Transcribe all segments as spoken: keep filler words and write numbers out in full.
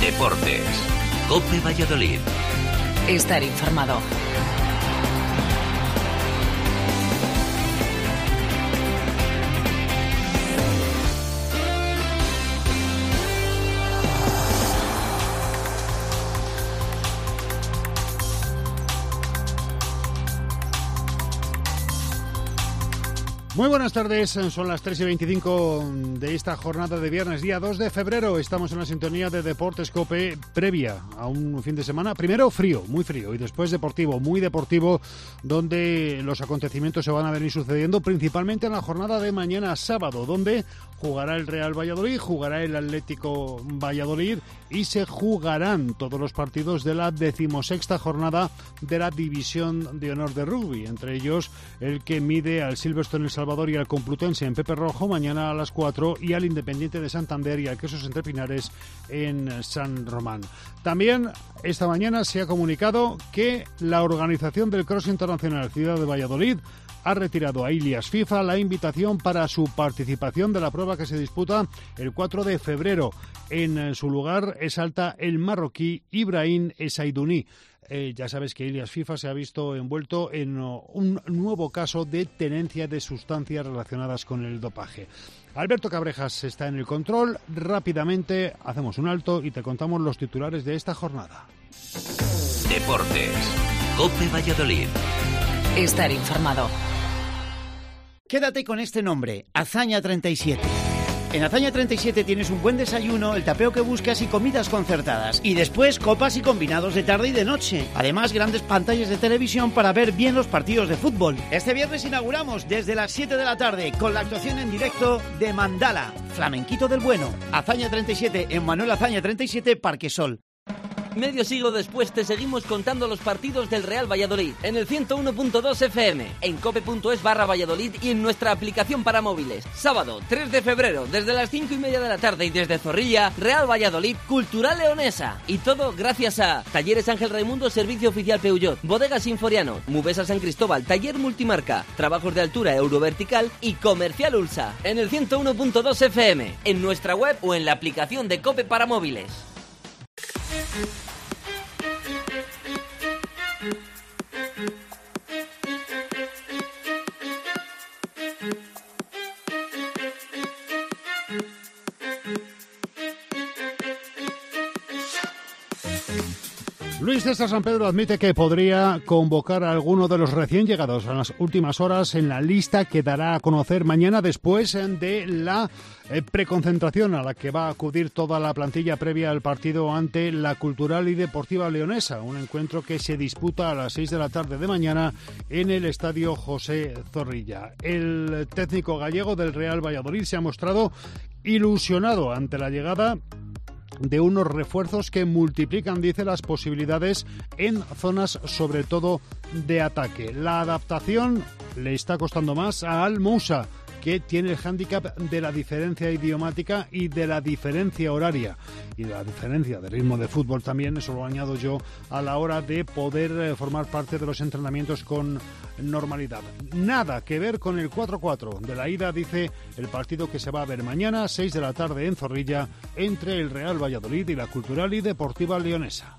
Deportes. COPE Valladolid. Estar informado. Muy buenas tardes, son las tres y veinticinco de esta jornada de viernes, día dos de febrero. Estamos en la sintonía de Deportes COPE previa a un fin de semana, primero frío, muy frío, y después deportivo, muy deportivo, donde los acontecimientos se van a venir sucediendo, principalmente en la jornada de mañana sábado, donde jugará el Real Valladolid, jugará el Atlético Valladolid y se jugarán todos los partidos de la decimosexta jornada de la División de Honor de Rugby, entre ellos el que mide al Silverstone El Salvador y al Complutense en Pepe Rojo mañana a las cuatro, y al Independiente de Santander y al Quesos Entre Pinares en San Román. También esta mañana se ha comunicado que la organización del Cross Internacional Ciudad de Valladolid ha retirado a Ilias FIFA la invitación para su participación de la prueba que se disputa el cuatro de febrero. En su lugar exalta el marroquí Ibrahim Esaidouni. Eh, ya sabes que Ilias FIFA se ha visto envuelto en uh, un nuevo caso de tenencia de sustancias relacionadas con el dopaje. Alberto Cabrejas está en el control. Rápidamente hacemos un alto y te contamos los titulares de esta jornada. Deportes. COPE Valladolid. Estar informado. Quédate con este nombre, Azaña treinta y siete. En Azaña treinta y siete tienes un buen desayuno, el tapeo que buscas y comidas concertadas. Y después copas y combinados de tarde y de noche. Además, grandes pantallas de televisión para ver bien los partidos de fútbol. Este viernes inauguramos desde las siete de la tarde con la actuación en directo de Mandala, Flamenquito del Bueno. Azaña treinta y siete en Manuel Azaña treinta y siete, Parque Sol. Medio siglo después te seguimos contando los partidos del Real Valladolid en el ciento uno punto dos F M, en cope.es barra Valladolid y en nuestra aplicación para móviles. Sábado tres de febrero, desde las cinco y media de la tarde y desde Zorrilla, Real Valladolid Cultural Leonesa. Y todo gracias a Talleres Ángel Raimundo, Servicio Oficial Peugeot, Bodegas Sinforiano, Mubesa San Cristóbal, Taller Multimarca, Trabajos de Altura Eurovertical y Comercial Ulsa. En el ciento uno punto dos F M, en nuestra web o en la aplicación de Cope para móviles. Luis César San Pedro admite que podría convocar a alguno de los recién llegados en las últimas horas en la lista que dará a conocer mañana después de la eh, preconcentración a la que va a acudir toda la plantilla previa al partido ante la Cultural y Deportiva Leonesa, un encuentro que se disputa a las seis de la tarde de mañana en el Estadio José Zorrilla. El técnico gallego del Real Valladolid se ha mostrado ilusionado ante la llegada de unos refuerzos que multiplican, dice, las posibilidades en zonas sobre todo de ataque. La adaptación le está costando más a Al Moussa, que tiene el hándicap de la diferencia idiomática y de la diferencia horaria y de la diferencia de ritmo de fútbol también. Eso lo añado yo a la hora de poder formar parte de los entrenamientos con normalidad. Nada que ver con el cuatro cuatro de la ida, dice, el partido que se va a ver mañana, seis de la tarde en Zorrilla, entre el Real Valladolid y la Cultural y Deportiva Leonesa.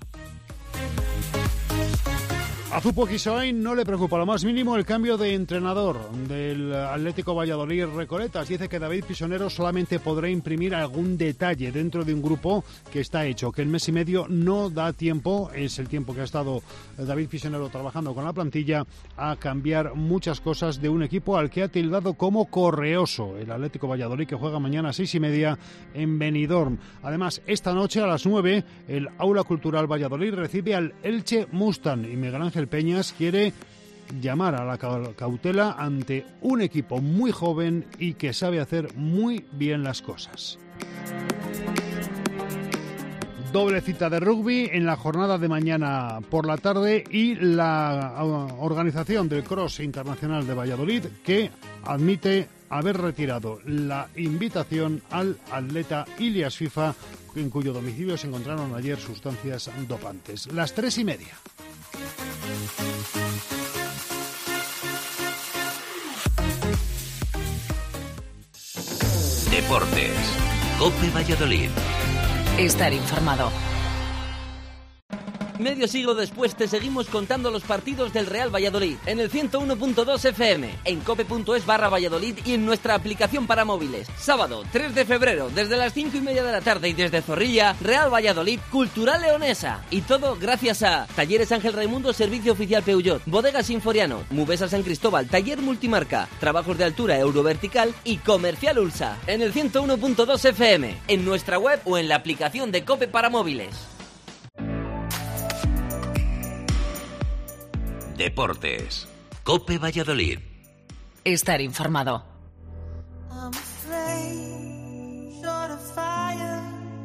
A Zupo Quisoain no le preocupa lo más mínimo el cambio de entrenador del Atlético Valladolid Recoletas. Dice que David Pisonero solamente podrá imprimir algún detalle dentro de un grupo que está hecho, que el mes y medio no da tiempo, es el tiempo que ha estado David Pisonero trabajando con la plantilla, a cambiar muchas cosas de un equipo al que ha tildado como correoso. El Atlético Valladolid, que juega mañana a seis y media en Benidorm. Además, esta noche a las nueve, el Aula Cultural Valladolid recibe al Elche Mustang y Miguel Ángel Peñas quiere llamar a la cautela ante un equipo muy joven y que sabe hacer muy bien las cosas. Doble cita de rugby en la jornada de mañana por la tarde y la organización del Cross Internacional de Valladolid, que admite haber retirado la invitación al atleta Ilias FIFA, en cuyo domicilio se encontraron ayer sustancias dopantes. Las tres y media. Deportes. COPE Valladolid. Estar informado. Medio siglo después te seguimos contando los partidos del Real Valladolid en el ciento uno punto dos F M, en cope punto es barra Valladolid y en nuestra aplicación para móviles. Sábado tres de febrero, desde las cinco y media de la tarde y desde Zorrilla, Real Valladolid, Cultural Leonesa. Y todo gracias a Talleres Ángel Raimundo, Servicio Oficial Peugeot, Bodegas Sinforiano, Mubesa San Cristóbal, Taller Multimarca, Trabajos de Altura Eurovertical y Comercial Ulsa. En el ciento uno punto dos F M, en nuestra web o en la aplicación de Cope para móviles. Deportes. Cope Valladolid. Estar informado. I'm afraid, short of fire.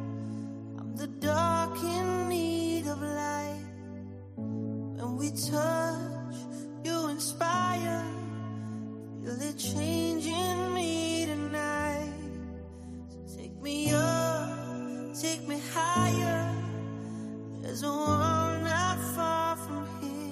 I'm the dark in need of light. When we touch, you inspire. Feel it changing me tonight. So take me up, take me higher. There's a world not far from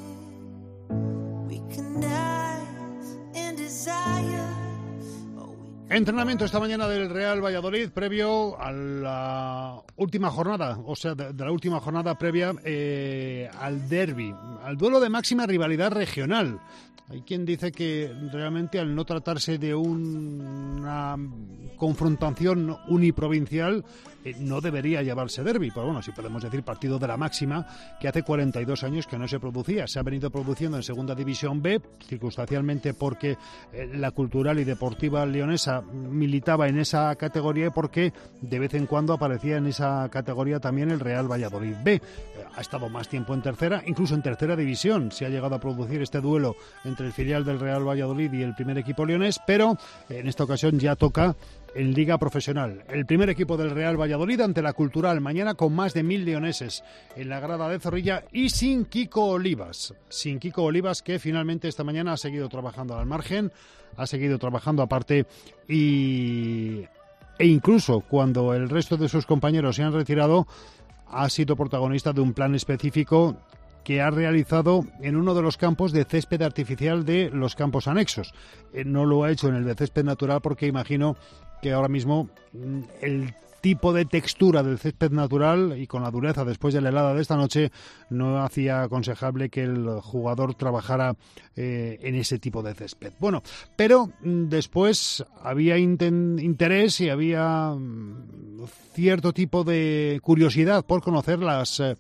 here. We can dance in desire. Entrenamiento esta mañana del Real Valladolid previo a la última jornada, o sea, de, de la última jornada previa eh, al derbi, al duelo de máxima rivalidad regional. Hay quien dice que realmente al no tratarse de un, una confrontación uniprovincial eh, no debería llamarse derbi, pero bueno, sí podemos decir partido de la máxima, que hace cuarenta y dos años que no se producía. Se ha venido produciendo en Segunda División B, circunstancialmente porque eh, la Cultural y Deportiva Leonesa militaba en esa categoría y porque de vez en cuando aparecía en esa categoría también el Real Valladolid B. Eh, ha estado más tiempo en tercera, incluso en tercera división se ha llegado a producir este duelo entre el filial del Real Valladolid y el primer equipo leonés, pero en esta ocasión ya toca en Liga Profesional. El primer equipo del Real Valladolid ante la Cultural mañana con más de mil leoneses en la grada de Zorrilla y sin Kiko Olivas. Sin Kiko Olivas, que finalmente esta mañana ha seguido trabajando al margen, ha seguido trabajando aparte y... e incluso cuando el resto de sus compañeros se han retirado, ha sido protagonista de un plan específico que ha realizado en uno de los campos de césped artificial de los campos anexos. Eh, no lo ha hecho en el de césped natural porque imagino que ahora mismo mm, el tipo de textura del césped natural y con la dureza después de la helada de esta noche no hacía aconsejable que el jugador trabajara eh, en ese tipo de césped. Bueno, pero mm, después había inten- interés y había mm, cierto tipo de curiosidad por conocer las... Eh,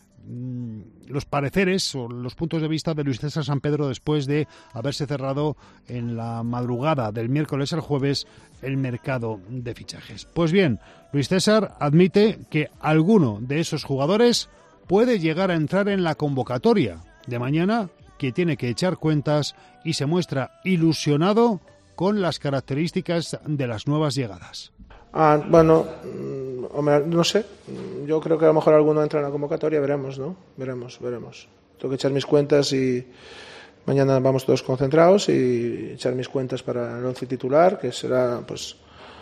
los pareceres o los puntos de vista de Luis César Sampedro después de haberse cerrado en la madrugada del miércoles al jueves el mercado de fichajes. Pues bien, Luis César admite que alguno de esos jugadores puede llegar a entrar en la convocatoria de mañana, que tiene que echar cuentas y se muestra ilusionado con las características de las nuevas llegadas. Ah, bueno, hombre, no sé. Yo creo que a lo mejor alguno entra en la convocatoria, veremos, ¿no? Veremos, veremos. Tengo que echar mis cuentas y mañana vamos todos concentrados y echar mis cuentas para el once titular, que será, pues,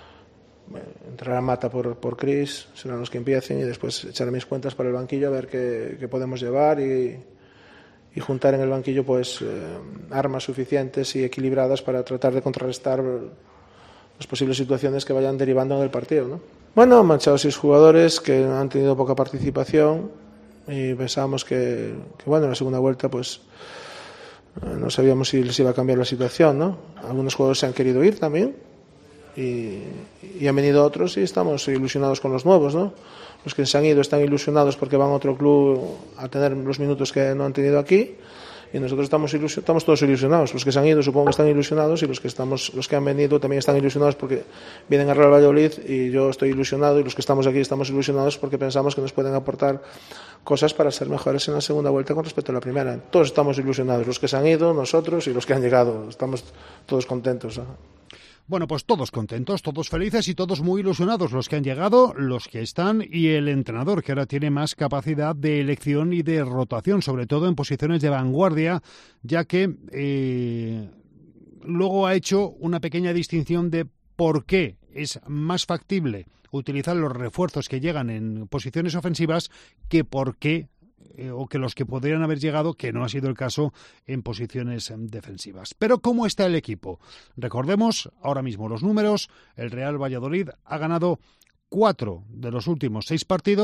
entrará Mata por, por Cris, serán los que empiecen, y después echar mis cuentas para el banquillo a ver qué, qué podemos llevar y, y juntar en el banquillo, pues, eh, armas suficientes y equilibradas para tratar de contrarrestar las posibles situaciones que vayan derivando en el partido, ¿no? Bueno, han marchado seis jugadores que han tenido poca participación y pensábamos que, que bueno, en la segunda vuelta pues no sabíamos si les iba a cambiar la situación, ¿no? Algunos jugadores se han querido ir también y, y han venido otros y estamos ilusionados con los nuevos, ¿no? Los que se han ido están ilusionados porque van a otro club a tener los minutos que no han tenido aquí. Y nosotros estamos, ilusion- estamos todos ilusionados. Los que se han ido supongo que están ilusionados y los que estamos, los que han venido también están ilusionados porque vienen a Real Valladolid y yo estoy ilusionado y los que estamos aquí estamos ilusionados porque pensamos que nos pueden aportar cosas para ser mejores en la segunda vuelta con respecto a la primera. Todos estamos ilusionados, los que se han ido, nosotros y los que han llegado. Estamos todos contentos, ¿no? Bueno, pues todos contentos, todos felices y todos muy ilusionados, los que han llegado, los que están y el entrenador, que ahora tiene más capacidad de elección y de rotación, sobre todo en posiciones de vanguardia, ya que eh, luego ha hecho una pequeña distinción de por qué es más factible utilizar los refuerzos que llegan en posiciones ofensivas que por qué Eh, o que los que podrían haber llegado, que no ha sido el caso, en posiciones eh, defensivas. Pero ¿cómo está el equipo? Recordemos ahora mismo los números. El Real Valladolid ha ganado cuatro de los últimos seis partidos,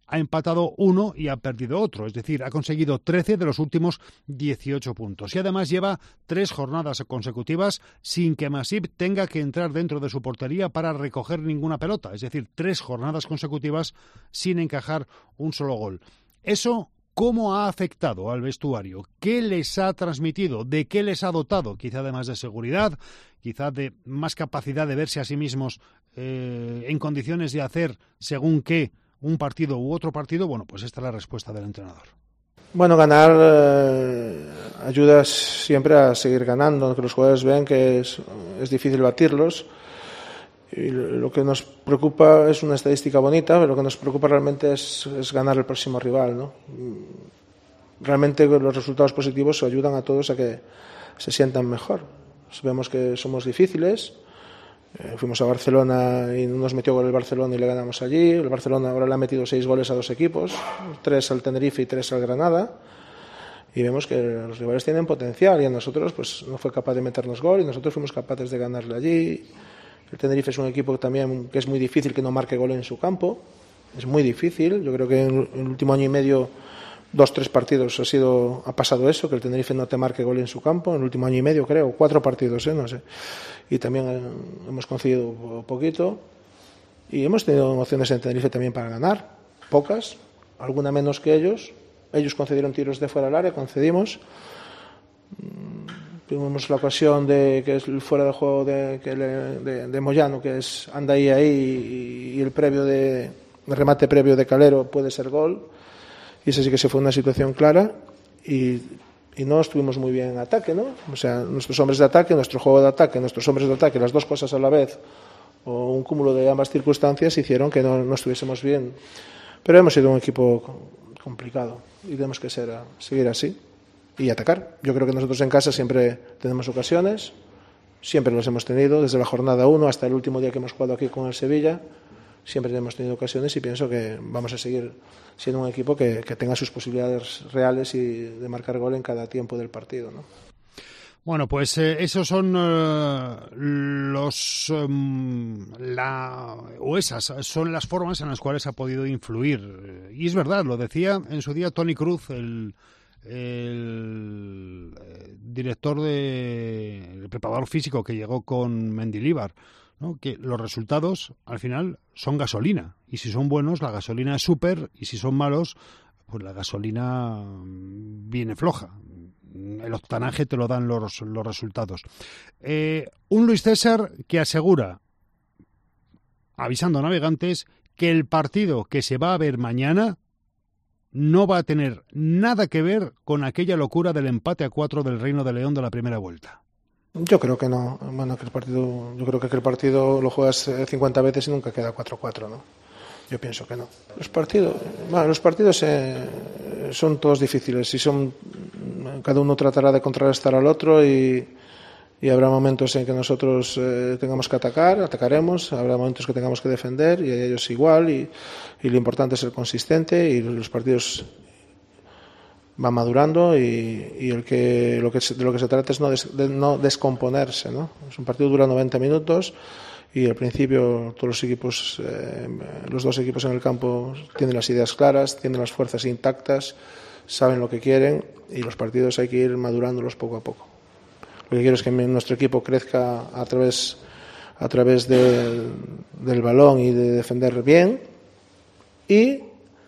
ha empatado uno y ha perdido otro, es decir, ha conseguido trece de los últimos dieciocho puntos. Y además lleva tres jornadas consecutivas sin que Masip tenga que entrar dentro de su portería para recoger ninguna pelota, es decir, tres jornadas consecutivas sin encajar un solo gol. Eso, ¿cómo ha afectado al vestuario? ¿Qué les ha transmitido? ¿De qué les ha dotado? Quizá además de seguridad, quizá de más capacidad de verse a sí mismos eh, en condiciones de hacer según qué un partido u otro partido. Bueno, pues esta es la respuesta del entrenador. Bueno, ganar eh, ayuda siempre a seguir ganando, que los jugadores vean que es, es difícil batirlos. Y lo que nos preocupa es una estadística bonita, pero lo que nos preocupa realmente es, es ganar el próximo rival, ¿no? Realmente los resultados positivos ayudan a todos a que se sientan mejor. Vemos que somos difíciles. Eh, fuimos a Barcelona y nos metió gol el Barcelona y le ganamos allí. El Barcelona ahora le ha metido seis goles a dos equipos, tres al Tenerife y tres al Granada. Y vemos que los rivales tienen potencial y a nosotros pues no fue capaz de meternos gol y nosotros fuimos capaces de ganarle allí. El Tenerife es un equipo también que es muy difícil que no marque gol en su campo. Es muy difícil. Yo creo que en el último año y medio, dos, tres partidos ha sido ha pasado eso, que el Tenerife no te marque gol en su campo. En el último año y medio, creo, cuatro partidos, ¿eh? No sé. Y también eh, hemos concedido poquito. Y hemos tenido opciones en Tenerife también para ganar. Pocas, alguna menos que ellos. Ellos concedieron tiros de fuera del área, concedimos. Tuvimos la ocasión de que es el fuera de juego de, de, de, de Moyano, que es anda ahí ahí y el previo de el remate previo de Calero puede ser gol. Y esa sí que se fue una situación clara y, y no estuvimos muy bien en ataque, ¿no? O sea, nuestros hombres de ataque, nuestro juego de ataque, nuestros hombres de ataque, las dos cosas a la vez o un cúmulo de ambas circunstancias hicieron que no, no estuviésemos bien. Pero hemos sido un equipo complicado y tenemos que ser, seguir así y atacar. Yo creo que nosotros en casa siempre tenemos ocasiones, siempre las hemos tenido, desde la jornada uno hasta el último día que hemos jugado aquí con el Sevilla, siempre hemos tenido ocasiones y pienso que vamos a seguir siendo un equipo que, que tenga sus posibilidades reales y de marcar gol en cada tiempo del partido, ¿no? Bueno, pues eh, esos son eh, los um, la o esas son las formas en las cuales ha podido influir. Y es verdad, lo decía en su día Toni Cruz, el el director de el preparador físico que llegó con Mendilibar, ¿no? Que los resultados al final son gasolina y si son buenos la gasolina es súper y si son malos pues la gasolina viene floja. El octanaje te lo dan los, los resultados. Eh, un Luis César que asegura, avisando a navegantes, que el partido que se va a ver mañana no va a tener nada que ver con aquella locura del empate a cuatro del Reino de León de la primera vuelta. Yo creo que no. Bueno, que el partido, yo creo que el partido lo juegas cincuenta veces y nunca queda cuatro cuatro, ¿no? Yo pienso que no. Los partidos, bueno, los partidos eh, son todos difíciles y son cada uno tratará de contrarrestar al otro y, y habrá momentos en que nosotros eh, tengamos que atacar, atacaremos, habrá momentos que tengamos que defender y ellos igual y, y lo importante es ser consistente y los partidos van madurando y, y el que lo que de lo que se trata es no des, de no descomponerse, ¿no? Es un partido dura noventa minutos y al principio todos los equipos, eh, los dos equipos en el campo tienen las ideas claras, tienen las fuerzas intactas, saben lo que quieren y los partidos hay que ir madurándolos poco a poco. Lo que quiero es que nuestro equipo crezca a través a través de, del balón y de defender bien y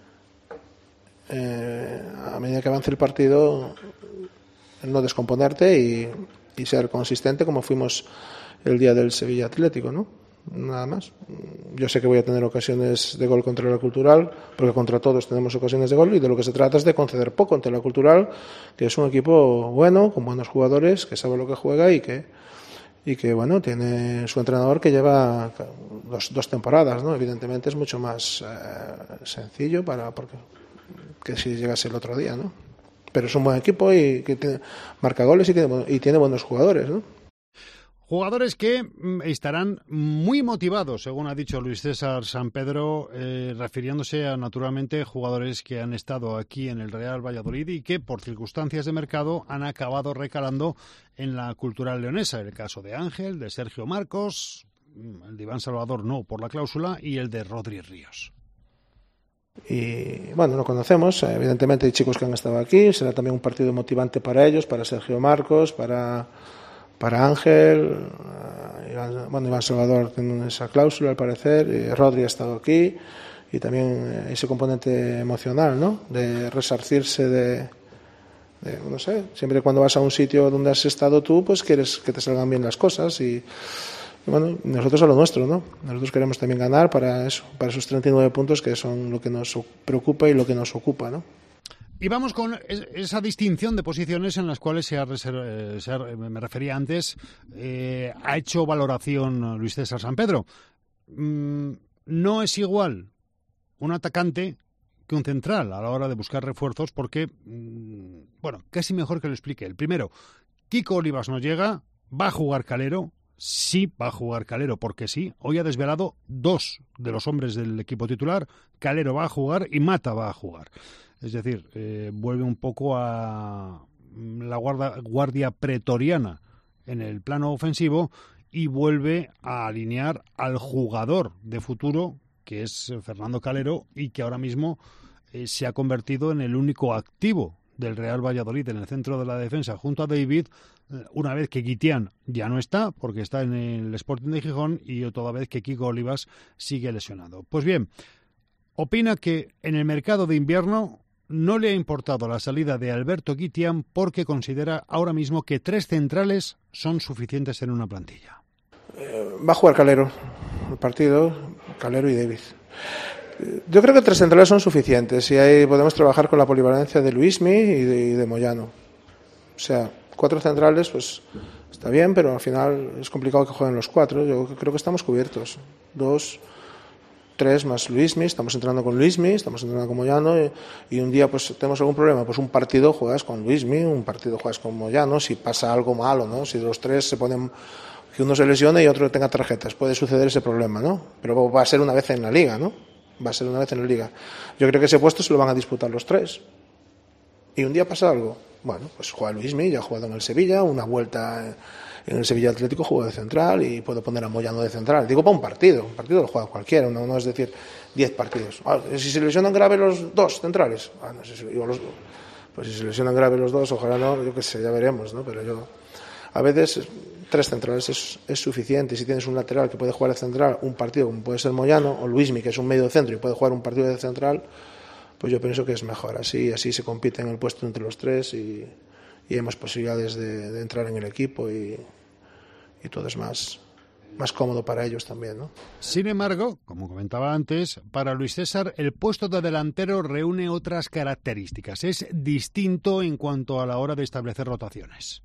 eh, a medida que avance el partido no descomponerte y, y ser consistente como fuimos el día del Sevilla Atlético, ¿no? Nada más. Yo sé que voy a tener ocasiones de gol contra la Cultural, porque contra todos tenemos ocasiones de gol y de lo que se trata es de conceder poco ante la Cultural, que es un equipo bueno, con buenos jugadores, que sabe lo que juega y que y que bueno, tiene su entrenador que lleva dos, dos temporadas, ¿no? Evidentemente es mucho más eh, sencillo para porque que si llegase el otro día, ¿no? Pero es un buen equipo y que tiene, marca goles y, que, y tiene buenos jugadores, ¿no? Jugadores que estarán muy motivados, según ha dicho Luis César Sampedro, eh, refiriéndose a, naturalmente, jugadores que han estado aquí en el Real Valladolid y que, por circunstancias de mercado, han acabado recalando en la Cultural leonesa. El caso de Ángel, de Sergio Marcos, el de Iván Salvador no por la cláusula y el de Rodri Ríos. Y bueno, lo conocemos, evidentemente hay chicos que han estado aquí, será también un partido motivante para ellos, para Sergio Marcos, para, para Ángel, Iván, bueno, Iván Salvador tiene esa cláusula al parecer, y Rodri ha estado aquí, y también ese componente emocional, ¿no? De resarcirse de, de, no sé, siempre cuando vas a un sitio donde has estado tú, pues quieres que te salgan bien las cosas y bueno, nosotros a lo nuestro, ¿no? Nosotros queremos también ganar para eso, para esos treinta y nueve puntos que son lo que nos preocupa y lo que nos ocupa, ¿no? Y vamos con esa distinción de posiciones en las cuales se ha, reserv- se ha me refería antes, eh, ha hecho valoración Luis César Sampedro. Mm, no es igual un atacante que un central a la hora de buscar refuerzos porque, mm, bueno, casi mejor que lo explique. El primero, Kiko Olivas no llega, va a jugar Calero. Sí va a jugar Calero, porque sí. Hoy ha desvelado dos de los hombres del equipo titular. Calero va a jugar y Mata va a jugar. Es decir, eh, vuelve un poco a la guarda, guardia pretoriana en el plano ofensivo y vuelve a alinear al jugador de futuro, que es Fernando Calero, y que ahora mismo eh, se ha convertido en el único activo del Real Valladolid en el centro de la defensa, junto a David, una vez que Guitián ya no está, porque está en el Sporting de Gijón, y toda vez que Kiko Olivas sigue lesionado. Pues bien, opina que en el mercado de invierno no le ha importado la salida de Alberto Guitián porque considera ahora mismo que tres centrales son suficientes en una plantilla. Eh, va a jugar Calero el partido, Calero y David. Yo creo que tres centrales son suficientes y ahí podemos trabajar con la polivalencia de Luismi y de, y de Moyano. O sea, cuatro centrales, pues está bien, pero al final es complicado que jueguen los cuatro. Yo creo que estamos cubiertos. Dos, tres más Luismi, estamos entrando con Luismi, estamos entrando con Moyano y, y un día pues tenemos algún problema, pues un partido juegas con Luismi, un partido juegas con Moyano, si pasa algo malo, ¿no? Si los tres se ponen, que uno se lesione y otro tenga tarjetas, puede suceder ese problema, ¿no? Pero va a ser una vez en la liga, ¿no? Va a ser una vez en la liga. Yo creo que ese puesto se lo van a disputar los tres. Y un día pasa algo. Bueno, pues juega Luismi, ya ha jugado en el Sevilla, una vuelta en el Sevilla Atlético, juega de central y puedo poner a Moyano de central. Digo para un partido, un partido lo juega cualquiera, no, no es decir diez partidos. Ah, si se lesionan grave los dos centrales, ah, no sé si digo los, pues si se lesionan grave los dos, ojalá no, yo qué sé, ya veremos, ¿no? Pero yo, a veces tres centrales es, es suficiente. Si tienes un lateral que puede jugar de central un partido como puede ser Moyano, o Luismi, que es un medio de centro y puede jugar un partido de central, pues yo pienso que es mejor. Así así se compite en el puesto entre los tres y, y hay más posibilidades de, de entrar en el equipo y, y todo es más, más cómodo para ellos también, ¿no? Sin embargo, como comentaba antes, para Luis César el puesto de delantero reúne otras características. Es distinto en cuanto a la hora de establecer rotaciones.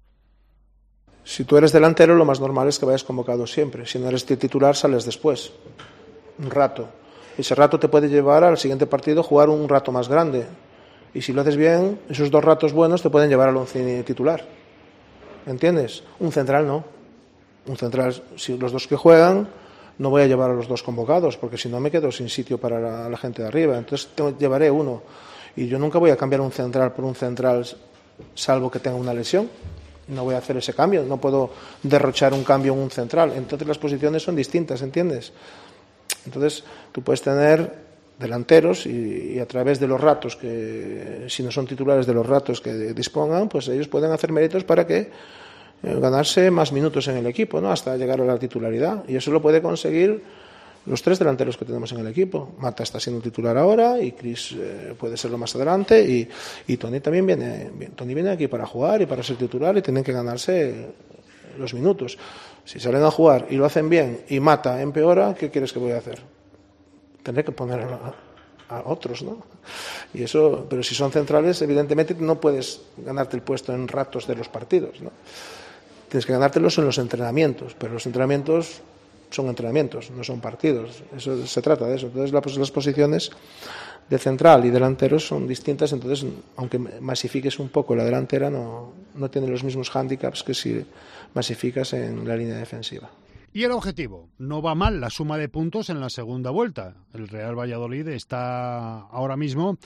Si tú eres delantero, lo más normal es que vayas convocado siempre. Si no eres titular, sales después, un rato. Ese rato te puede llevar al siguiente partido a jugar un rato más grande. Y si lo haces bien, esos dos ratos buenos te pueden llevar al once titular. ¿Entiendes? Un central no. Un central, si los dos que juegan, no voy a llevar a los dos convocados, porque si no me quedo sin sitio para la, la gente de arriba. Entonces te, llevaré uno. Y yo nunca voy a cambiar un central por un central, salvo que tenga una lesión. No voy a hacer ese cambio, no puedo derrochar un cambio en un central. Entonces las posiciones son distintas, ¿entiendes? Entonces tú puedes tener delanteros y, y a través de los ratos, que si no son titulares de los ratos que dispongan, pues ellos pueden hacer méritos para que eh, ganarse más minutos en el equipo, ¿no? Hasta llegar a la titularidad. Y eso lo puede conseguir los tres delanteros que tenemos en el equipo. Mata está siendo titular ahora y Chris eh, puede serlo más adelante y, y Tony también viene, Tony viene aquí para jugar y para ser titular y tienen que ganarse los minutos. Si salen a jugar y lo hacen bien y Mata empeora, ¿qué quieres que voy a hacer? Tendré que poner a, a otros, ¿no? Y eso, pero si son centrales, evidentemente no puedes ganarte el puesto en ratos de los partidos, ¿no? Tienes que ganártelos en los entrenamientos, pero los entrenamientos son entrenamientos, no son partidos. Eso se trata de eso. Entonces las, las posiciones de central y delanteros son distintas. Entonces, aunque masifiques un poco la delantera, no, no tiene los mismos hándicaps que si masificas en la línea defensiva. Y el objetivo, no va mal la suma de puntos en la segunda vuelta. El Real Valladolid está ahora mismo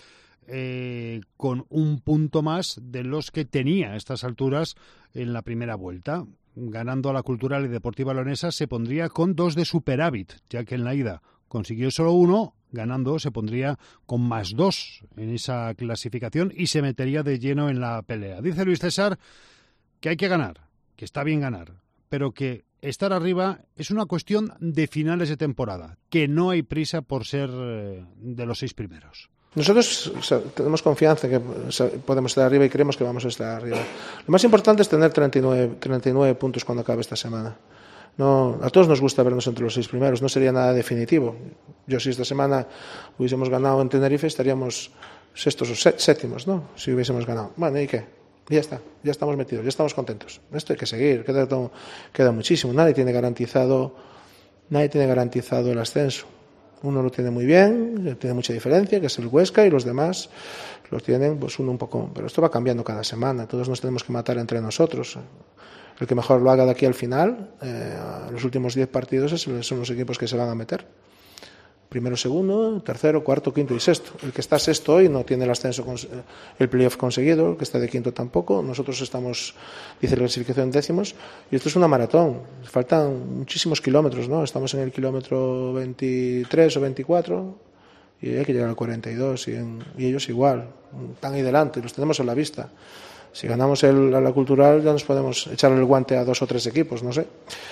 eh, con un punto más de los que tenía a estas alturas en la primera vuelta. Ganando a la Cultural y Deportiva Leonesa se pondría con dos de superávit, ya que en la ida consiguió solo uno, ganando se pondría con más dos en esa clasificación y se metería de lleno en la pelea. Dice Luis César que hay que ganar, que está bien ganar, pero que estar arriba es una cuestión de finales de temporada, que no hay prisa por ser de los seis primeros. Nosotros o sea, tenemos confianza que o sea, podemos estar arriba y creemos que vamos a estar arriba. Lo más importante es tener treinta y nueve, treinta y nueve puntos cuando acabe esta semana. No, a todos nos gusta vernos entre los seis primeros, no sería nada definitivo. Yo si esta semana hubiésemos ganado en Tenerife estaríamos sextos o séptimos, ¿no? Si hubiésemos ganado. Bueno, ¿y qué? Ya está, ya estamos metidos, ya estamos contentos. Esto hay que seguir, queda, todo, queda muchísimo. Nadie tiene garantizado, nadie tiene garantizado el ascenso. Uno lo tiene muy bien, tiene mucha diferencia, que es el Huesca, y los demás lo tienen, pues uno un poco. Pero esto va cambiando cada semana, todos nos tenemos que matar entre nosotros. El que mejor lo haga de aquí al final, eh, a los últimos diez partidos, son los equipos que se van a meter. Primero, segundo, tercero, cuarto, quinto y sexto. El que está sexto hoy no tiene el ascenso, el playoff conseguido, el que está de quinto tampoco. Nosotros estamos, dice la clasificación, en décimos. Y esto es una maratón. Faltan muchísimos kilómetros, ¿no? Estamos en el kilómetro veintitrés o veinticuatro y hay que llegar al cuarenta y dos. Y, en, y ellos igual, están ahí delante, los tenemos a la vista. Si ganamos el, a la Cultural ya nos podemos echarle el guante a dos o tres equipos, no sé.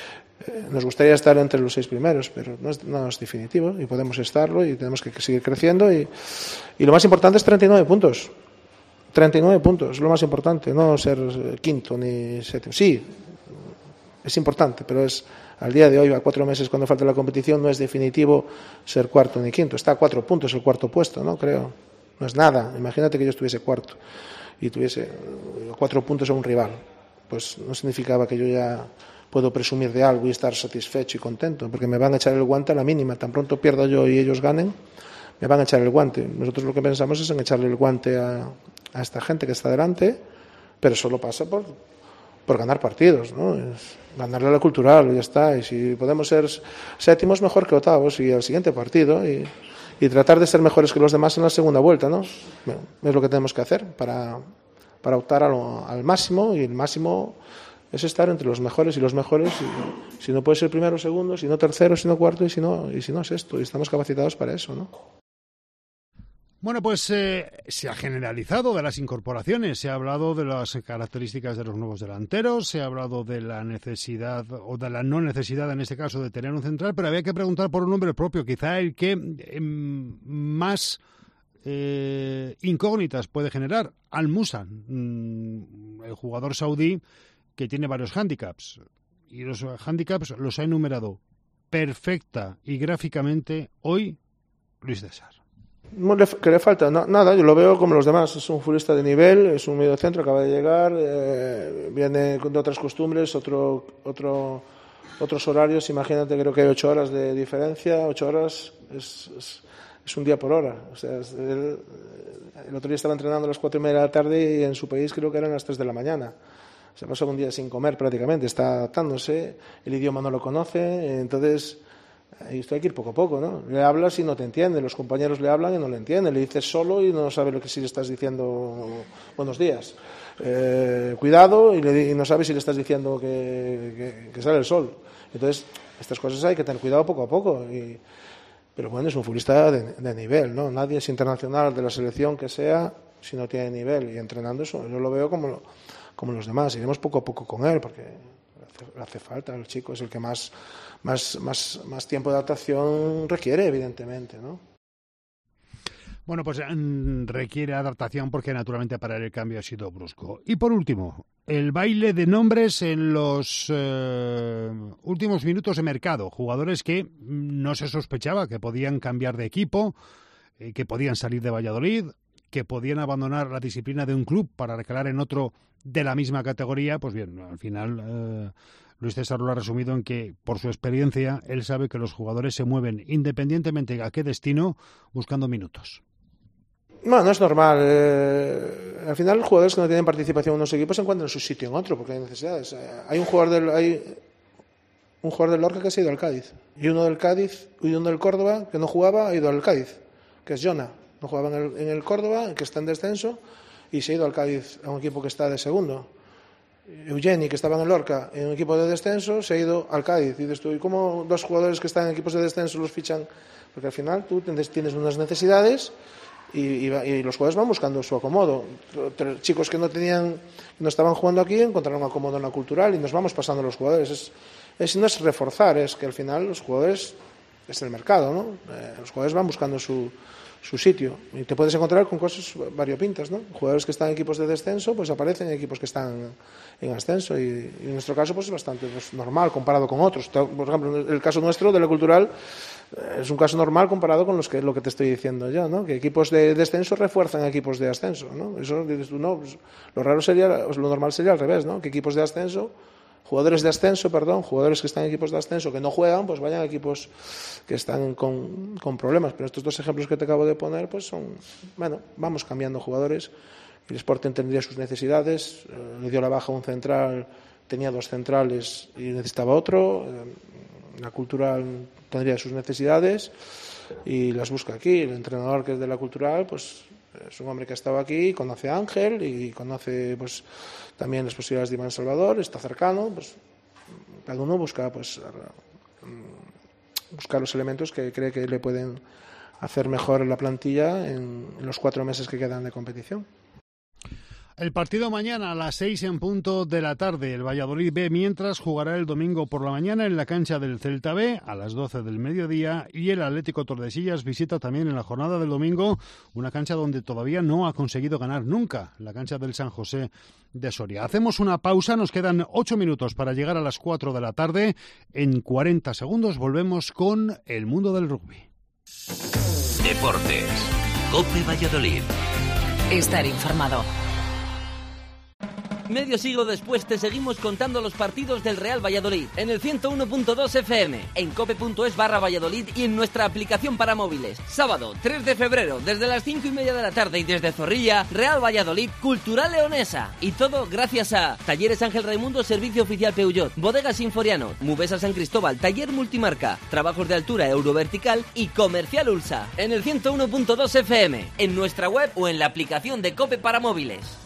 Nos gustaría estar entre los seis primeros, pero no es, no es definitivo y podemos estarlo y tenemos que seguir creciendo. Y, y lo más importante es treinta y nueve puntos. treinta y nueve puntos es lo más importante, no ser quinto ni séptimo. Sí, es importante, pero es al día de hoy, a cuatro meses cuando falta la competición, no es definitivo ser cuarto ni quinto. Está a cuatro puntos el cuarto puesto, ¿no? Creo. No es nada. Imagínate que yo estuviese cuarto y tuviese cuatro puntos a un rival. Pues no significaba que yo ya puedo presumir de algo y estar satisfecho y contento, porque me van a echar el guante a la mínima. Tan pronto pierda yo y ellos ganen, me van a echar el guante. Nosotros lo que pensamos es en echarle el guante a, a esta gente que está delante, pero solo pasa por, por ganar partidos, ¿no? Es ganarle a la Cultural y ya está. Y si podemos ser séptimos, mejor que octavos y al siguiente partido y, y tratar de ser mejores que los demás en la segunda vuelta, ¿no? Bueno, es lo que tenemos que hacer para, para optar a lo, al máximo, y el máximo es estar entre los mejores y los mejores, y si no puede ser primero o segundo, si no tercero, si no cuarto y si no, y si no sexto, y estamos capacitados para eso, ¿no? Bueno, pues eh, se ha generalizado de las incorporaciones, se ha hablado de las características de los nuevos delanteros, se ha hablado de la necesidad o de la no necesidad en este caso de tener un central, pero había que preguntar por un nombre propio, quizá el que eh, más eh, incógnitas puede generar, Al Musa, mm, el jugador saudí que tiene varios hándicaps, y los hándicaps los ha enumerado perfecta y gráficamente hoy Luis César. ¿Qué le falta? No, nada, yo lo veo como los demás. Es un futbolista de nivel, es un mediocentro, acaba de llegar, eh, viene de otras costumbres, otro, otro, otros horarios. Imagínate, creo que hay ocho horas de diferencia. Ocho horas es, es, es un día por hora. O sea, es, el, el otro día estaba entrenando a las cuatro y media de la tarde y en su país creo que eran las tres de la mañana. Se pasó un día sin comer prácticamente, está adaptándose, el idioma no lo conoce, entonces esto hay que ir poco a poco, ¿no? Le hablas y no te entiende, los compañeros le hablan y no le entienden, le dices solo y no sabe lo que si le estás diciendo buenos días, eh, cuidado, y, le, y no sabe si le estás diciendo que, que, que sale el sol. Entonces, estas cosas hay que tener cuidado poco a poco. Y, pero bueno, es un futbolista de, de nivel, ¿no? Nadie es internacional de la selección que sea si no tiene nivel, y entrenando eso, yo lo veo como lo, como los demás. Iremos poco a poco con él porque le hace falta, el chico es el que más, más, más, más tiempo de adaptación requiere, evidentemente, ¿no? Bueno, pues requiere adaptación porque naturalmente para él el cambio ha sido brusco. Y por último, el baile de nombres en los eh, últimos minutos de mercado. Jugadores que no se sospechaba que podían cambiar de equipo, eh, que podían salir de Valladolid, que podían abandonar la disciplina de un club para recalar en otro de la misma categoría. Pues bien, al final eh, Luis César lo ha resumido en que, por su experiencia, él sabe que los jugadores se mueven independientemente a qué destino, buscando minutos. No, no es normal. Eh, al final, los jugadores que no tienen participación en unos equipos encuentran su sitio en otro porque hay necesidades. Eh, hay un jugador del hay un jugador del Lorca que se ha ido al Cádiz, y uno del Cádiz y uno del Córdoba que no jugaba ha ido al Cádiz, que es Jonah. No jugaba en el, en el Córdoba, que está en descenso, y se ha ido al Cádiz, a un equipo que está de segundo. Eugeni, que estaba en el Lorca, en un equipo de descenso, se ha ido al Cádiz. Y dices tú, ¿y cómo dos jugadores que están en equipos de descenso los fichan? Porque al final tú tienes unas necesidades y, y, y los jugadores van buscando su acomodo. Chicos que no tenían, no estaban jugando aquí encontraron acomodo en la Cultural y nos vamos pasando los jugadores. Es, es, no es reforzar, es que al final los jugadores es el mercado, ¿no? Eh, los jugadores van buscando su, su sitio y te puedes encontrar con cosas variopintas, ¿no? Jugadores que están en equipos de descenso pues aparecen en equipos que están en ascenso y, y en nuestro caso pues es bastante pues, normal comparado con otros. Por ejemplo, el caso nuestro de la Cultural eh, es un caso normal comparado con los que, lo que te estoy diciendo yo, ¿no? Que equipos de descenso refuerzan equipos de ascenso, ¿no? Eso dices tú, no, pues, lo raro sería, lo normal sería al revés, ¿no? Que equipos de ascenso Jugadores de ascenso, perdón, jugadores que están en equipos de ascenso que no juegan, pues vayan a equipos que están con, con problemas. Pero estos dos ejemplos que te acabo de poner, pues son, bueno, vamos cambiando jugadores. El Sporting tendría sus necesidades, eh, le dio la baja a un central, tenía dos centrales y necesitaba otro. Eh, la Cultural tendría sus necesidades y las busca aquí. El entrenador, que es de la Cultural, pues es un hombre que ha estado aquí, conoce a Ángel y conoce pues también las posibilidades de Iván Salvador, está cercano, pues cada uno busca pues buscar los elementos que cree que le pueden hacer mejor la plantilla en los cuatro meses que quedan de competición. El partido mañana a las seis en punto de la tarde. El Valladolid B, mientras, jugará el domingo por la mañana en la cancha del Celta B a las doce del mediodía, y el Atlético Tordesillas visita también en la jornada del domingo una cancha donde todavía no ha conseguido ganar nunca, la cancha del San José de Soria. Hacemos una pausa, nos quedan ocho minutos para llegar a las cuatro de la tarde. En cuarenta segundos volvemos con el mundo del rugby. Deportes. COPE Valladolid. Estar informado. Medio siglo después te seguimos contando los partidos del Real Valladolid en el ciento uno punto dos F M, en cope.es barra Valladolid y en nuestra aplicación para móviles. Sábado tres de febrero, desde las cinco y media de la tarde y desde Zorrilla, Real Valladolid Cultural Leonesa. Y todo gracias a Talleres Ángel Raimundo, Servicio Oficial Peugeot, Bodegas Sinforiano, Mubesa San Cristóbal, Taller Multimarca, Trabajos de Altura Eurovertical y Comercial Ulsa. En el ciento uno punto dos F M, en nuestra web o en la aplicación de Cope para móviles.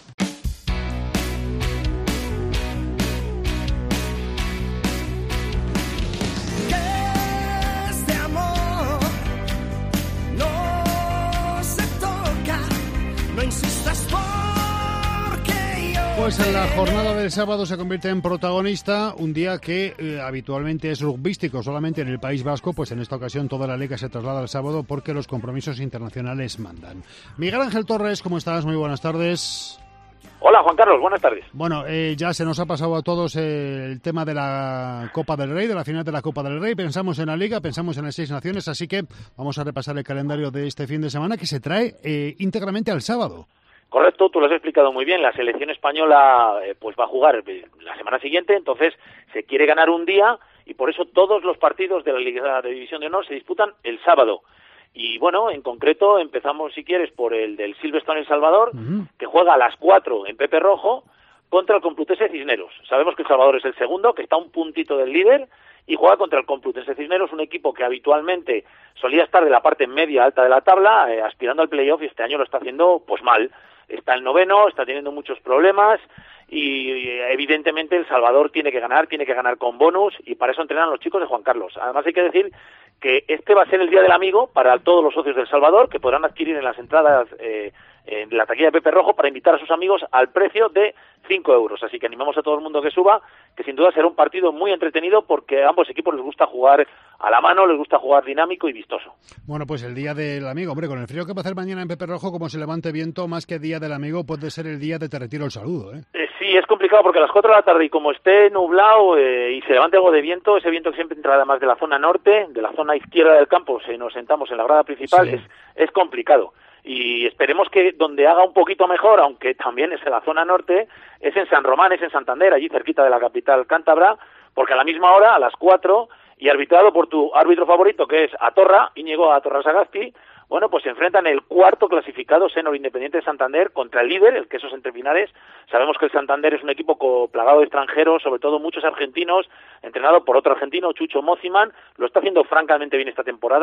Pues en la jornada del sábado se convierte en protagonista un día que eh, habitualmente es rugbístico solamente en el País Vasco, pues en esta ocasión toda la liga se traslada al sábado porque los compromisos internacionales mandan. Miguel Ángel Torres, ¿cómo estás? Muy buenas tardes. Hola, Juan Carlos, buenas tardes. Bueno, eh, ya se nos ha pasado a todos eh, el tema de la Copa del Rey, de la final de la Copa del Rey. Pensamos en la Liga, pensamos en las seis naciones, así que vamos a repasar el calendario de este fin de semana que se trae eh, íntegramente al sábado. Correcto, tú lo has explicado muy bien. La selección española eh, pues va a jugar la semana siguiente, entonces se quiere ganar un día y por eso todos los partidos de la Liga de División de Honor se disputan el sábado. Y bueno, en concreto empezamos, si quieres, por el del Silverstone El Salvador, uh-huh. que juega a las cuatro en Pepe Rojo contra el Complutense Cisneros. Sabemos que El Salvador es el segundo, que está un puntito del líder, y juega contra el Complutense Cisneros, un equipo que habitualmente solía estar de la parte media alta de la tabla, eh, aspirando al playoff, y este año lo está haciendo pues mal. Está el noveno, está teniendo muchos problemas y evidentemente El Salvador tiene que ganar, tiene que ganar con bonus y para eso entrenan los chicos de Juan Carlos. Además hay que decir que este va a ser el Día del Amigo para todos los socios del Salvador, que podrán adquirir en las entradas eh, en la taquilla de Pepe Rojo para invitar a sus amigos al precio de cinco euros. Así que animamos a todo el mundo que suba, que sin duda será un partido muy entretenido porque a ambos equipos les gusta jugar a la mano, les gusta jugar dinámico y vistoso. Bueno, pues el Día del Amigo, hombre, con el frío que va a hacer mañana en Pepe Rojo, como se levante viento, más que Día del Amigo puede ser el día de te retiro el saludo, ¿eh? eh sí, es complicado porque a las cuatro de la tarde y como esté nublado eh, y se levante algo de viento, ese viento que siempre entra además de la zona norte, de la zona izquierda del campo, si nos sentamos en la grada principal, sí. es, es complicado. Y esperemos que donde haga un poquito mejor, aunque también es en la zona norte, es en San Román, es en Santander, allí cerquita de la capital cántabra, porque a la misma hora, a las cuatro, y arbitrado por tu árbitro favorito, que es Atorra, Íñigo Atorra Sagasti, bueno, pues se enfrentan el cuarto clasificado Senor Independiente de Santander contra el líder, el Quesos entre Pinares. Sabemos que el Santander es un equipo plagado de extranjeros, sobre todo muchos argentinos, entrenado por otro argentino, Chucho Mociman, lo está haciendo francamente bien esta temporada,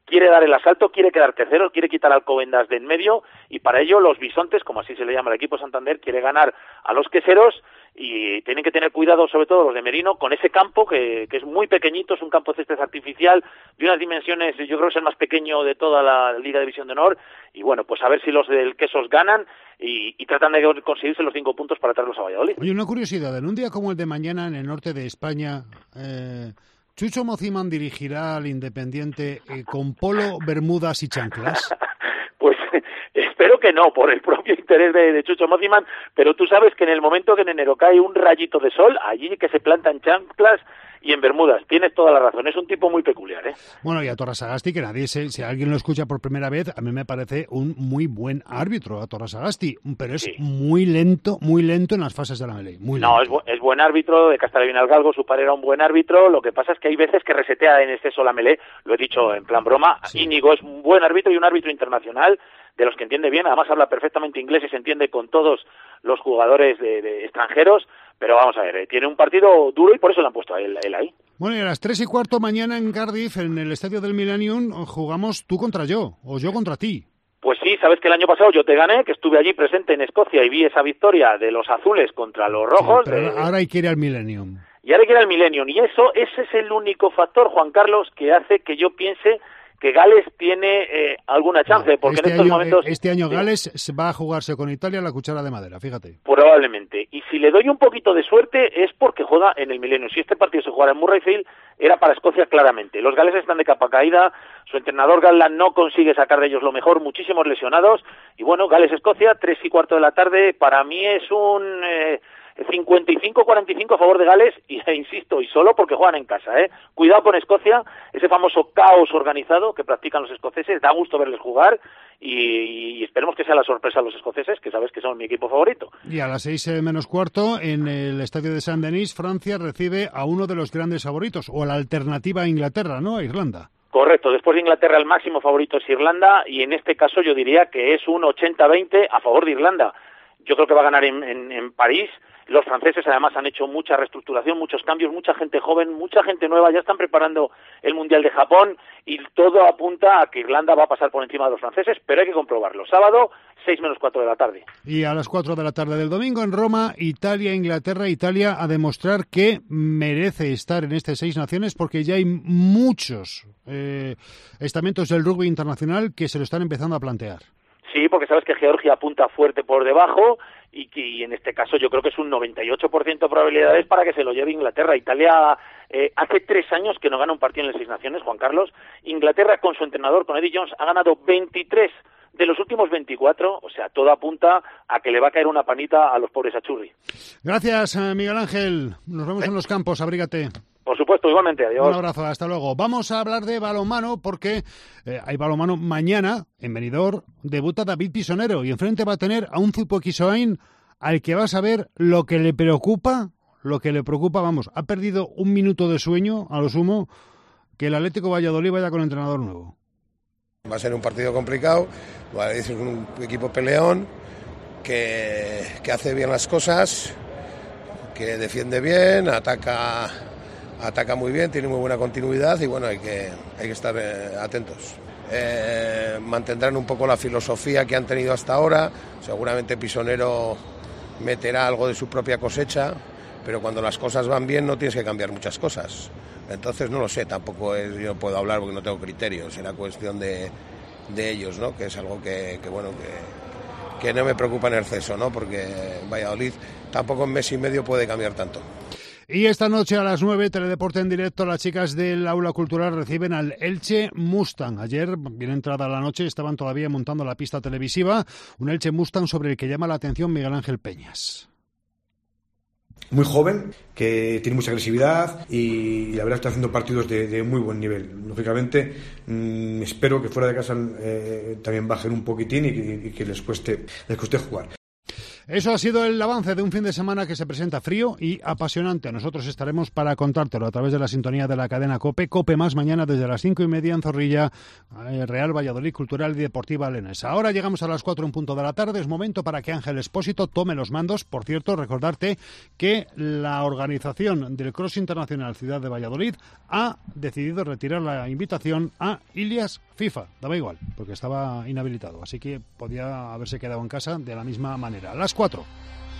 quiere dar el asalto, quiere quedar tercero, quiere quitar a Alcobendas de en medio, y para ello los bisontes, como así se le llama al equipo Santander, quiere ganar a los queseros, y tienen que tener cuidado, sobre todo los de Merino, con ese campo que, que es muy pequeñito, es un campo de césped artificial de unas dimensiones, yo creo que es el más pequeño de toda la Liga de División de Honor, y bueno, pues a ver si los del Quesos ganan y, y tratan de conseguirse los cinco puntos para traerlos a Valladolid. Oye, una curiosidad, en un día como el de mañana en el norte de España, eh, ¿Chucho Mociman dirigirá al Independiente eh, con polo, bermudas y chanclas? Pues espero que no, por el propio interés de, de Chucho Mociman, pero tú sabes que en el momento que en enero cae un rayito de sol, allí que se plantan chanclas y en bermudas. Tienes toda la razón, es un tipo muy peculiar, ¿eh? Bueno, y a Torras Sagasti, que nadie, se, si alguien lo escucha por primera vez, a mí me parece un muy buen árbitro, a Torras Sagasti, pero es sí. muy lento, muy lento en las fases de la melee. Muy no, lento. es, bu es buen árbitro, de Castellón al Galgo, su padre era un buen árbitro, lo que pasa es que hay veces que resetea en exceso la melee, lo he dicho en plan broma, sí. Íñigo es un buen árbitro y un árbitro internacional, de los que entiende bien, además habla perfectamente inglés y se entiende con todos los jugadores de, de extranjeros, pero vamos a ver, eh, tiene un partido duro y por eso le han puesto a él, él ahí. Bueno, y a las tres y cuarto mañana en Cardiff, en el estadio del Millennium, jugamos tú contra yo, o yo contra ti. Pues sí, sabes que el año pasado yo te gané, que estuve allí presente en Escocia y vi esa victoria de los azules contra los rojos. Sí, pero de... ahora hay que ir al Millennium. Y ahora hay que ir al Millennium, y eso, ese es el único factor, Juan Carlos, que hace que yo piense que Gales tiene eh, alguna chance, porque este en estos año, momentos... Este año sí. Gales va a jugarse con Italia la cuchara de madera, fíjate. Probablemente. Y si le doy un poquito de suerte es porque juega en el Millennium. Si este partido se jugara en Murrayfield, era para Escocia claramente. Los galeses están de capa caída, su entrenador Gatland no consigue sacar de ellos lo mejor, muchísimos lesionados. Y bueno, Gales-Escocia, tres y cuarto de la tarde, para mí es un... Eh, cincuenta y cinco cuarenta y cinco a favor de Gales, y e insisto, y solo porque juegan en casa, ¿eh? Cuidado con Escocia, ese famoso caos organizado que practican los escoceses, da gusto verles jugar, y, y esperemos que sea la sorpresa a los escoceses, que sabes que son mi equipo favorito. Y a las seis menos cuarto, en el estadio de Saint-Denis, Francia recibe a uno de los grandes favoritos, o la alternativa a Inglaterra, ¿no? A Irlanda. Correcto, después de Inglaterra el máximo favorito es Irlanda, y en este caso yo diría que es un ochenta veinte a favor de Irlanda. Yo creo que va a ganar en, en, en París. Los franceses además han hecho mucha reestructuración, muchos cambios, mucha gente joven, mucha gente nueva, ya están preparando el Mundial de Japón y todo apunta a que Irlanda va a pasar por encima de los franceses, pero hay que comprobarlo. Sábado, seis menos cuatro de la tarde. Y a las cuatro de la tarde del domingo en Roma, Italia, Inglaterra, Italia a demostrar que merece estar en este Seis Naciones porque ya hay muchos eh, estamentos del rugby internacional que se lo están empezando a plantear. Sí, porque sabes que Georgia apunta fuerte por debajo y que y en este caso yo creo que es un noventa y ocho por ciento de probabilidades para que se lo lleve Inglaterra. Italia eh, hace tres años que no gana un partido en las Seis Naciones, Juan Carlos. Inglaterra con su entrenador, con Eddie Jones, ha ganado veintitrés de los últimos veinticuatro, o sea, todo apunta a que le va a caer una panita a los pobres achurri. Gracias, Miguel Ángel. Nos vemos ¿Eh? en los campos, abrígate. Por supuesto, igualmente, adiós. Un abrazo, hasta luego. Vamos a hablar de balonmano porque eh, hay balonmano mañana en Benidorm. Debuta David Pisonero y enfrente va a tener a un Zupo Quisoain al que va a saber lo que le preocupa, lo que le preocupa, vamos, ha perdido un minuto de sueño, a lo sumo, que el Atlético Valladolid vaya con entrenador nuevo. Va a ser un partido complicado, es un equipo peleón que, que hace bien las cosas, que defiende bien, ataca... Ataca muy bien, tiene muy buena continuidad y bueno, hay que, hay que estar eh, atentos. Eh, mantendrán un poco la filosofía que han tenido hasta ahora, seguramente Pisonero meterá algo de su propia cosecha, pero cuando las cosas van bien no tienes que cambiar muchas cosas. Entonces no lo sé, tampoco es, yo no puedo hablar porque no tengo criterios, será cuestión de, de ellos, ¿no? Que es algo que, que bueno, que, que no me preocupa en exceso, ¿no? Porque Valladolid tampoco en mes y medio puede cambiar tanto. Y esta noche a las nueve, Teledeporte en directo, las chicas del Aula Cultural reciben al Elche Mustang. Ayer, bien entrada la noche, estaban todavía montando la pista televisiva, un Elche Mustang sobre el que llama la atención Miguel Ángel Peñas. Muy joven, que tiene mucha agresividad y la verdad está haciendo partidos de, de muy buen nivel. Lógicamente, mmm, espero que fuera de casa eh, también bajen un poquitín y que, y que les cueste, les cueste jugar. Eso ha sido el avance de un fin de semana que se presenta frío y apasionante. Nosotros estaremos para contártelo a través de la sintonía de la cadena COPE. COPE más mañana desde las cinco y media en Zorrilla, Real Valladolid Cultural y Deportiva Leonesa. Ahora llegamos a las cuatro en punto de la tarde. Es momento para que Ángel Expósito tome los mandos. Por cierto, recordarte que la organización del Cross Internacional Ciudad de Valladolid ha decidido retirar la invitación a Ilias FIFA, daba igual, porque estaba inhabilitado, así que podía haberse quedado en casa de la misma manera. A las cuatro.